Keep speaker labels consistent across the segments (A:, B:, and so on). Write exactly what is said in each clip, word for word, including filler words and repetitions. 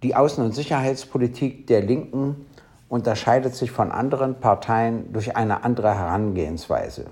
A: Die Außen- und Sicherheitspolitik der Linken unterscheidet sich von anderen Parteien durch eine andere Herangehensweise.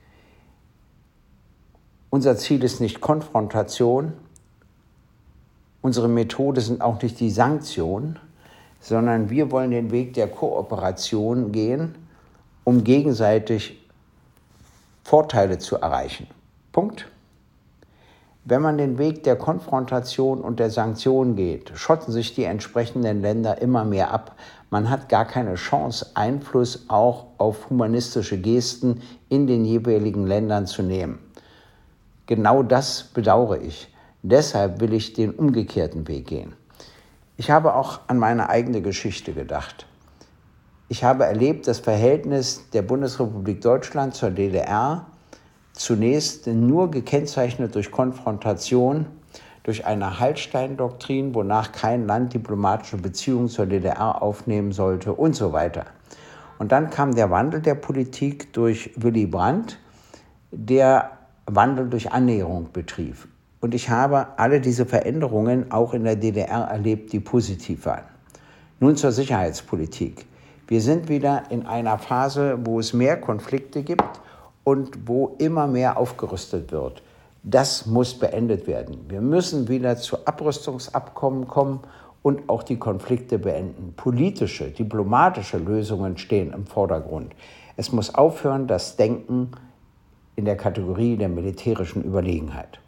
A: Unser Ziel ist nicht Konfrontation, unsere Methode sind auch nicht die Sanktionen, sondern wir wollen den Weg der Kooperation gehen, um gegenseitig Vorteile zu erreichen. Punkt. Wenn man den Weg der Konfrontation und der Sanktionen geht, schotten sich die entsprechenden Länder immer mehr ab. Man hat gar keine Chance, Einfluss auch auf humanistische Gesten in den jeweiligen Ländern zu nehmen. Genau das bedauere ich. Deshalb will ich den umgekehrten Weg gehen. Ich habe auch an meine eigene Geschichte gedacht. Ich habe erlebt, das Verhältnis der Bundesrepublik Deutschland zur D D R, zunächst nur gekennzeichnet durch Konfrontation, durch eine Hallstein-Doktrin, wonach kein Land diplomatische Beziehungen zur D D R aufnehmen sollte und so weiter. Und dann kam der Wandel der Politik durch Willy Brandt, der Wandel durch Annäherung betrieb. Und ich habe alle diese Veränderungen auch in der D D R erlebt, die positiv waren. Nun zur Sicherheitspolitik. Wir sind wieder in einer Phase, wo es mehr Konflikte gibt und wo immer mehr aufgerüstet wird. Das muss beendet werden. Wir müssen wieder zu Abrüstungsabkommen kommen und auch die Konflikte beenden. Politische, diplomatische Lösungen stehen im Vordergrund. Es muss aufhören, das Denken in der Kategorie der militärischen Überlegenheit.